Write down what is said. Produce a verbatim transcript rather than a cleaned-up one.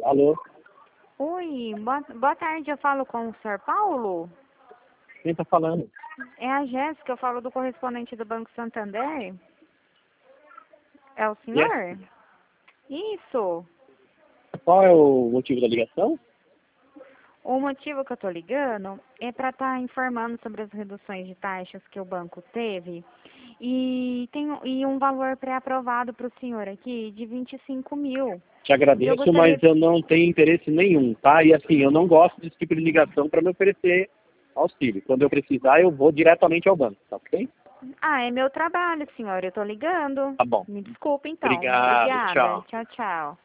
Alô? Oi, boa, boa tarde, eu falo com o senhor Paulo? Quem tá falando? É a Jéssica, eu falo do correspondente do Banco Santander. É o senhor? Yes. Isso. Qual é o motivo da ligação? O motivo que eu tô ligando é para estar informando sobre as reduções de taxas que o banco teve e tem e um valor pré-aprovado para o senhor aqui de vinte e cinco mil. Te E eu agradeço, gostaria... mas eu não tenho interesse nenhum, tá? E assim, eu não gosto desse tipo de ligação para me oferecer auxílio. Quando eu precisar, eu vou diretamente ao banco, tá ok? Ah, é meu trabalho, senhor, eu tô ligando. Tá bom. Me desculpe, então. Obrigado. Obrigada. Tchau. Tchau, tchau.